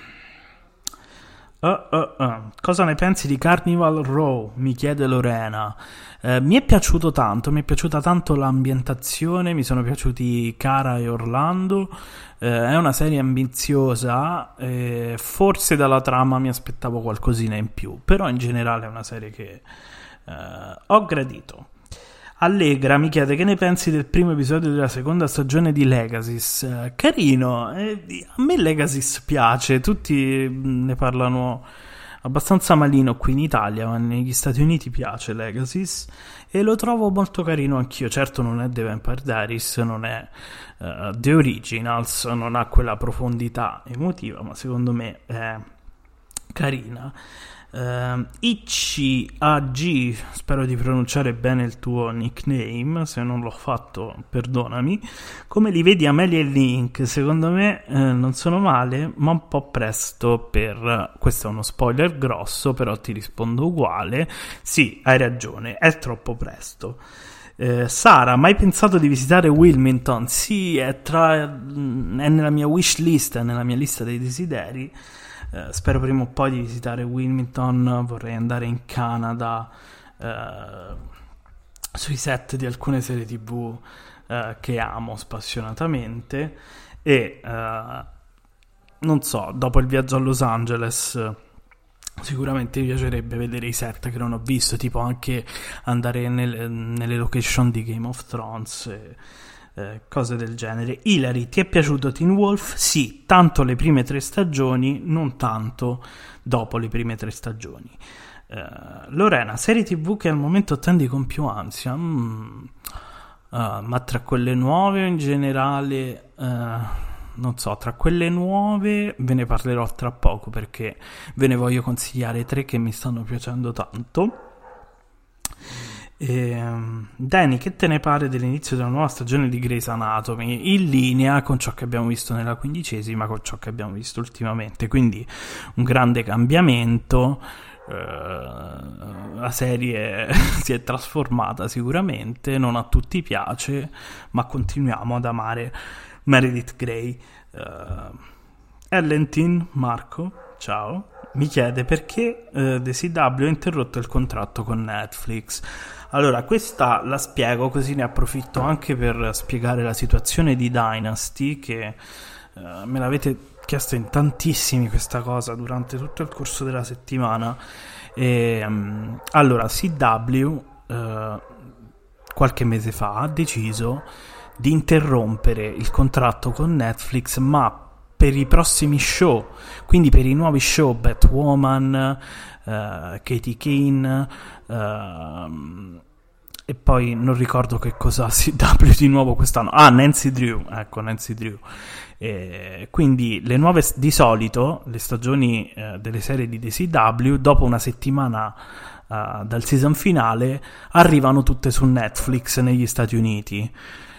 Uh, uh, uh. Cosa ne pensi di Carnival Row? Mi chiede Lorena. Uh, mi è piaciuto tanto, mi è piaciuta tanto l'ambientazione, mi sono piaciuti Cara e Orlando. Uh, è una serie ambiziosa, eh, forse dalla trama mi aspettavo qualcosina in più, però in generale è una serie che uh, ho gradito. Allegra mi chiede: che ne pensi del primo episodio della seconda stagione di Legacies? Eh, carino, eh, a me Legacies piace, tutti ne parlano abbastanza malino qui in Italia, ma negli Stati Uniti piace Legacies e lo trovo molto carino anch'io. Certo non è The Vampire Diaries, non è uh, The Originals, non ha quella profondità emotiva, ma secondo me è carina. Uh, I C A G, spero di pronunciare bene il tuo nickname, se non l'ho fatto perdonami. Come li vedi Amelia e Link? Secondo me eh, non sono male, ma un po' presto per... questo è uno spoiler grosso, però ti rispondo uguale. Sì, hai ragione, è troppo presto. Eh, Sara, mai pensato di visitare Wilmington? Sì, è, tra... è nella mia wish list, è nella mia lista dei desideri. Uh, spero prima o poi di visitare Wilmington. Vorrei andare in Canada uh, sui set di alcune serie tv uh, che amo spassionatamente, e uh, non so, dopo il viaggio a Los Angeles sicuramente mi piacerebbe vedere i set che non ho visto, tipo anche andare nel, nelle location di Game of Thrones e Eh, cose del genere. Hilary, ti è piaciuto Teen Wolf? Sì, tanto le prime tre stagioni, non tanto dopo le prime tre stagioni. eh, Lorena, serie tv che al momento attendi con più ansia? mm. uh, ma tra quelle nuove o in generale? Uh, non so, tra quelle nuove ve ne parlerò tra poco, perché ve ne voglio consigliare tre che mi stanno piacendo tanto. E, um, Danny, che te ne pare dell'inizio della nuova stagione di Grey's Anatomy? In linea con ciò che abbiamo visto nella quindicesima, con ciò che abbiamo visto ultimamente, quindi un grande cambiamento. Uh, la serie si è trasformata sicuramente, non a tutti piace, ma continuiamo ad amare Meredith Grey. uh, Ellentin Marco, ciao, mi chiede perché uh, The C W ha interrotto il contratto con Netflix. Allora, questa la spiego, così ne approfitto anche per spiegare la situazione di Dynasty, che uh, me l'avete chiesto in tantissimi questa cosa durante tutto il corso della settimana. E, um, allora, C W uh, qualche mese fa ha deciso di interrompere il contratto con Netflix, ma per i prossimi show, quindi per i nuovi show Batwoman, uh, Katie Keene, uh, e poi non ricordo che cosa C W di nuovo quest'anno. Ah, Nancy Drew, ecco, Nancy Drew. E quindi le nuove, di solito le stagioni uh, delle serie di D C W, dopo una settimana uh, dal season finale, arrivano tutte su Netflix negli Stati Uniti.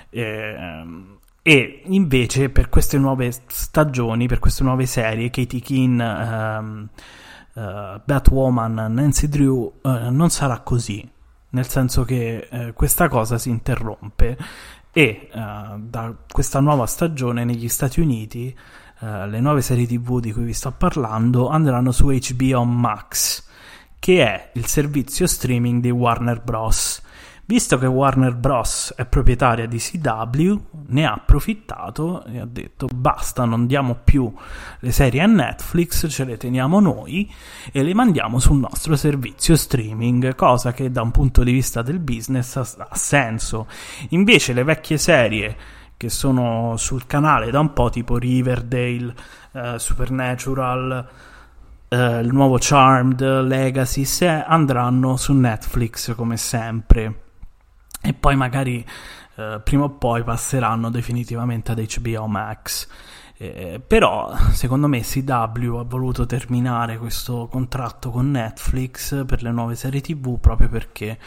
E, e invece per queste nuove stagioni, per queste nuove serie, Katie Keene, um, uh, Batwoman, Nancy Drew, uh, non sarà così, nel senso che uh, questa cosa si interrompe e uh, da questa nuova stagione negli Stati Uniti uh, le nuove serie tv di cui vi sto parlando andranno su H B O Max, che è il servizio streaming di Warner Bros. Visto che Warner Bros. È proprietaria di C W, ne ha approfittato e ha detto basta, non diamo più le serie a Netflix, ce le teniamo noi e le mandiamo sul nostro servizio streaming, cosa che da un punto di vista del business ha, ha senso. Invece le vecchie serie che sono sul canale da un po', tipo Riverdale, eh, Supernatural, eh, il nuovo Charmed, Legacy, se andranno su Netflix come sempre. E poi magari eh, prima o poi passeranno definitivamente ad H B O Max. Eh, però secondo me C W ha voluto terminare questo contratto con Netflix per le nuove serie tv proprio perché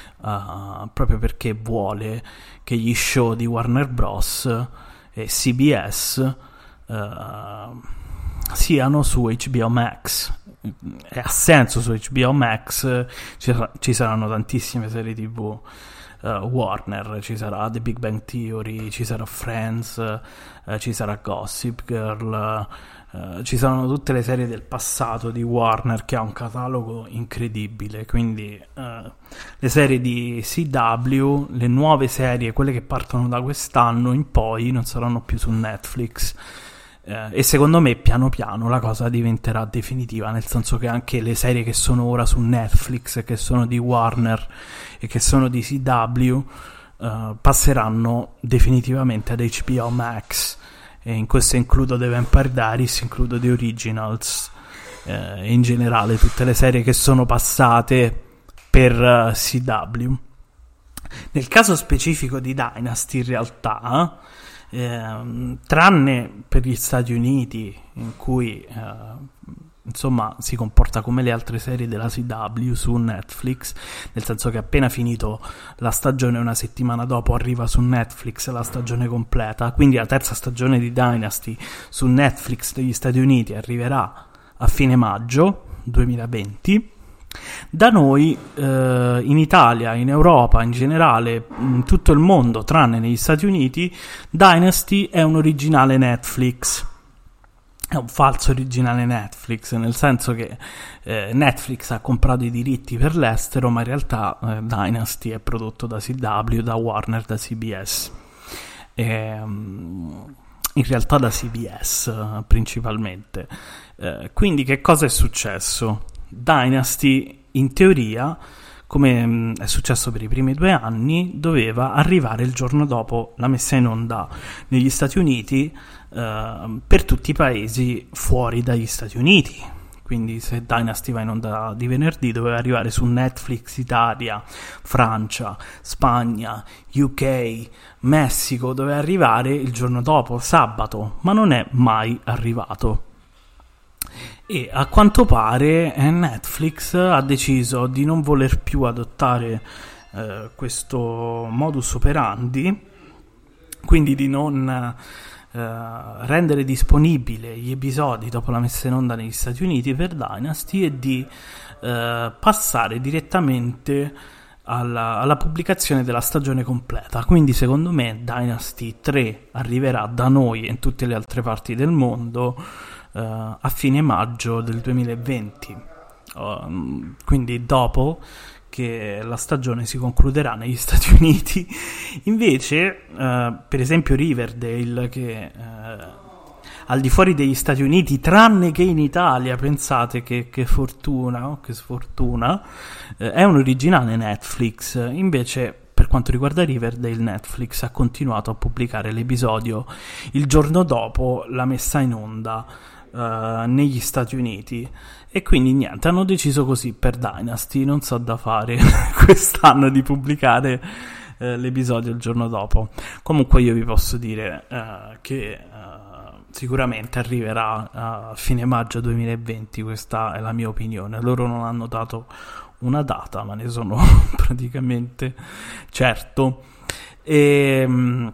uh, proprio perché vuole che gli show di Warner Bros. E C B S uh, siano su H B O Max. E ha senso, su H B O Max ci, ci saranno tantissime serie tv uh, Warner, ci sarà The Big Bang Theory, ci sarà Friends, uh, ci sarà Gossip Girl, uh, ci saranno tutte le serie del passato di Warner, che ha un catalogo incredibile. Quindi uh, le serie di C W, le nuove serie, quelle che partono da quest'anno in poi, non saranno più su Netflix. Eh, e secondo me piano piano la cosa diventerà definitiva, nel senso che anche le serie che sono ora su Netflix, che sono di Warner e che sono di C W, eh, passeranno definitivamente ad H B O Max, e in questo includo The Vampire Diaries, includo The Originals, eh, e in generale tutte le serie che sono passate per uh, C W. Nel caso specifico di Dynasty, in realtà, Eh, tranne per gli Stati Uniti, in cui eh, insomma si comporta come le altre serie della C W su Netflix, nel senso che appena finito la stagione, una settimana dopo arriva su Netflix la stagione completa. Quindi la terza stagione di Dynasty su Netflix degli Stati Uniti arriverà a fine maggio duemilaventi. Da noi, eh, in Italia, in Europa, in generale, in tutto il mondo, tranne negli Stati Uniti, Dynasty è un originale Netflix. È un falso originale Netflix, nel senso che eh, Netflix ha comprato i diritti per l'estero, ma in realtà eh, Dynasty è prodotto da C W, da Warner, da C B S. E, in realtà da C B S eh, principalmente. Eh, quindi che cosa è successo? Dynasty, in teoria, come mh, è successo per i primi due anni, doveva arrivare il giorno dopo la messa in onda negli Stati Uniti, eh, per tutti i paesi fuori dagli Stati Uniti. Quindi se Dynasty va in onda di venerdì, doveva arrivare su Netflix Italia, Francia, Spagna, U K, Messico, doveva arrivare il giorno dopo, sabato, ma non è mai arrivato. E a quanto pare Netflix ha deciso di non voler più adottare eh, questo modus operandi, quindi di non eh, rendere disponibile gli episodi dopo la messa in onda negli Stati Uniti per Dynasty, e di eh, passare direttamente alla, alla pubblicazione della stagione completa. Quindi secondo me Dynasty tre arriverà da noi e in tutte le altre parti del mondo Uh, a fine maggio del duemilaventi, uh, quindi dopo che la stagione si concluderà negli Stati Uniti. Invece uh, per esempio Riverdale, che uh, al di fuori degli Stati Uniti, tranne che in Italia. Pensate che, che fortuna, oh, che sfortuna. Eh, è un originale Netflix. Invece, per quanto riguarda Riverdale, Netflix ha continuato a pubblicare l'episodio il giorno dopo la messa in onda uh, negli Stati Uniti. E quindi niente, hanno deciso così per Dynasty, non so da fare quest'anno, di pubblicare uh, l'episodio il giorno dopo. Comunque io vi posso dire uh, che uh, sicuramente arriverà a fine maggio duemilaventi, questa è la mia opinione. Loro non hanno dato una data, ma ne sono praticamente certo. E,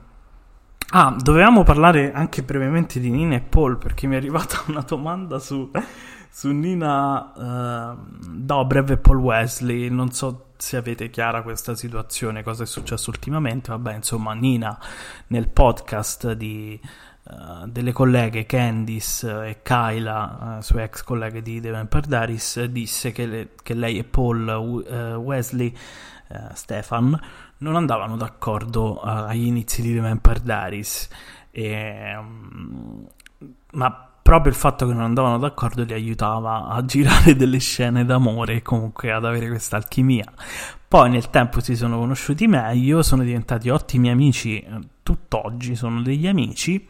ah, dovevamo parlare anche brevemente di Nina e Paul, perché mi è arrivata una domanda su, su Nina uh, Dobrev e Paul Wesley. Non so se avete chiara questa situazione, cosa è successo ultimamente. Vabbè, insomma, Nina nel podcast di Uh, delle colleghe Candice uh, e Kyla, uh, sue ex colleghe di The Vampire Diaries, disse che, le, che lei e Paul uh, Wesley uh, Stefan non andavano d'accordo uh, agli inizi di The Vampire Diaries, e, um, ma proprio il fatto che non andavano d'accordo li aiutava a girare delle scene d'amore e comunque ad avere questa alchimia. Poi nel tempo si sono conosciuti meglio, sono diventati ottimi amici, tutt'oggi sono degli amici,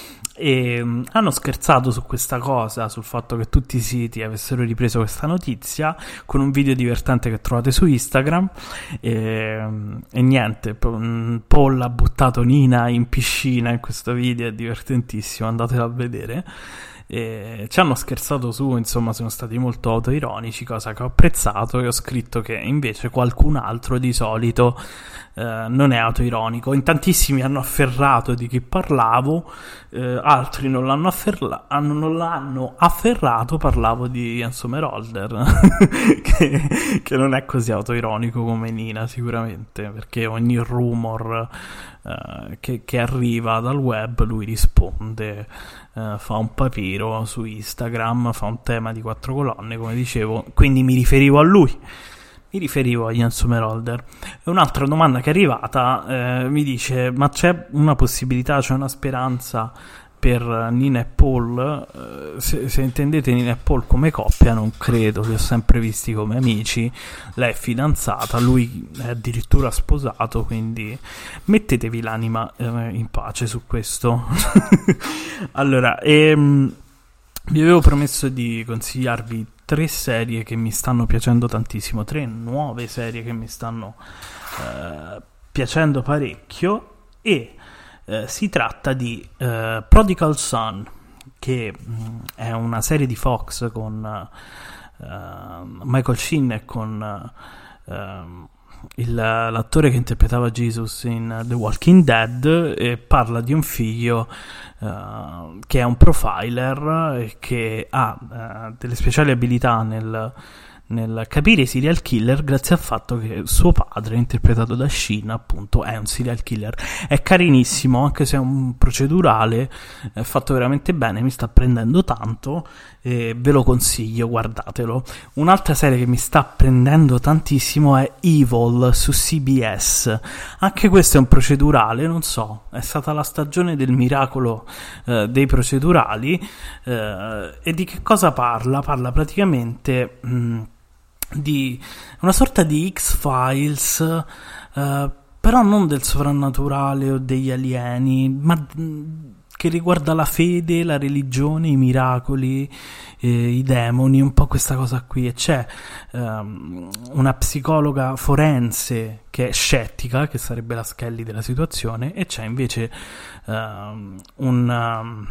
e um, hanno scherzato su questa cosa, sul fatto che tutti i siti avessero ripreso questa notizia con un video divertente che trovate su Instagram, e, e niente, Paul ha buttato Nina in piscina in questo video, è divertentissimo, andatelo a vedere. E ci hanno scherzato su, insomma sono stati molto autoironici, cosa che ho apprezzato, e ho scritto che invece qualcun altro di solito eh, non è autoironico. In tantissimi hanno afferrato di chi parlavo, eh, altri non l'hanno, afferla- hanno, non l'hanno afferrato, parlavo di Ian Somerhalder che, che non è così autoironico come Nina sicuramente, perché ogni rumor Uh, che, che arriva dal web lui risponde, uh, fa un papiro su Instagram, fa un tema di quattro colonne, come dicevo, quindi mi riferivo a lui, mi riferivo a Ian Somerhalder. E un'altra domanda che è arrivata uh, mi dice: ma c'è una possibilità, c'è una speranza per Nina e Paul? Uh, se, se intendete Nina e Paul come coppia, non credo, li ho sempre visti come amici. Lei è fidanzata, lui è addirittura sposato, quindi mettetevi l'anima eh, in pace su questo. Allora, ehm, vi avevo promesso di consigliarvi tre serie che mi stanno piacendo tantissimo, tre nuove serie che mi stanno eh, piacendo parecchio, e Uh, si tratta di uh, Prodigal Son, che mh, è una serie di Fox con uh, Michael Sheen e con uh, uh, il, l'attore che interpretava Jesus in The Walking Dead, e parla di un figlio uh, che è un profiler e che ha uh, delle speciali abilità nel nel capire i serial killer, grazie al fatto che suo padre, interpretato da Sheen, appunto è un serial killer. È carinissimo, anche se è un procedurale, è fatto veramente bene, mi sta prendendo tanto e ve lo consiglio, guardatelo. Un'altra serie che mi sta prendendo tantissimo è Evil su C B S, anche questo è un procedurale, non so, è stata la stagione del miracolo eh, dei procedurali. Eh, e di che cosa parla? Parla praticamente mh, di una sorta di X-Files, uh, però non del sovrannaturale o degli alieni, ma mh, che riguarda la fede, la religione, i miracoli, eh, i demoni, un po' questa cosa qui. E c'è um, una psicologa forense che è scettica, che sarebbe la Skelly della situazione, e c'è invece um, un... Um,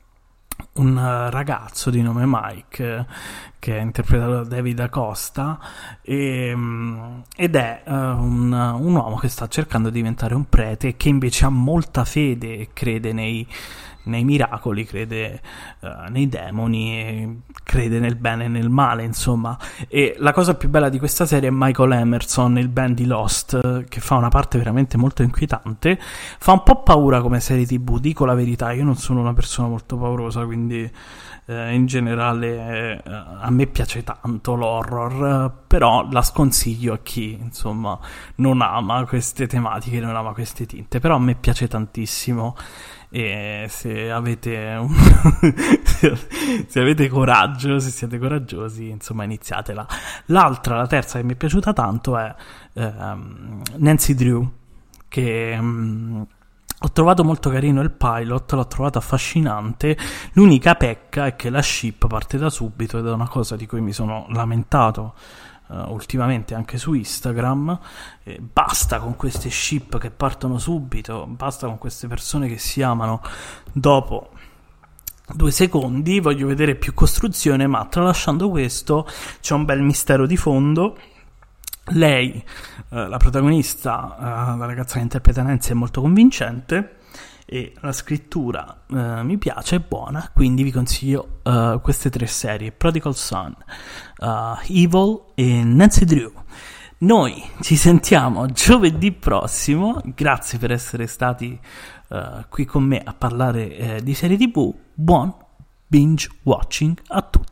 un ragazzo di nome Mike, che è interpretato da David Acosta, e, ed è uh, un, un uomo che sta cercando di diventare un prete, che invece ha molta fede e crede nei, nei miracoli, crede uh, nei demoni, crede nel bene e nel male, insomma. E la cosa più bella di questa serie è Michael Emerson, il Ben di Lost, che fa una parte veramente molto inquietante. Fa un po' paura come serie tv, dico la verità, io non sono una persona molto paurosa, quindi eh, in generale eh, a me piace tanto l'horror, eh, però la sconsiglio a chi, insomma, non ama queste tematiche, non ama queste tinte, però a me piace tantissimo. e se avete un se avete coraggio, se siete coraggiosi, insomma, iniziatela. L'altra, la terza che mi è piaciuta tanto è ehm, Nancy Drew, che um, ho trovato molto carino il pilot, l'ho trovato affascinante. L'unica pecca è che la ship parte da subito, ed è una cosa di cui mi sono lamentato Uh, ultimamente anche su Instagram. Eh, basta con queste ship che partono subito, basta con queste persone che si amano dopo due secondi, voglio vedere più costruzione. Ma tralasciando questo, c'è un bel mistero di fondo. Lei, uh, la protagonista, uh, la ragazza che interpreta Nancy, è molto convincente e la scrittura uh, mi piace, è buona, quindi vi consiglio uh, queste tre serie: Prodigal Son, uh, Evil e Nancy Drew. Noi ci sentiamo giovedì prossimo, grazie per essere stati uh, qui con me a parlare uh, di serie tv. Buon binge watching a tutti.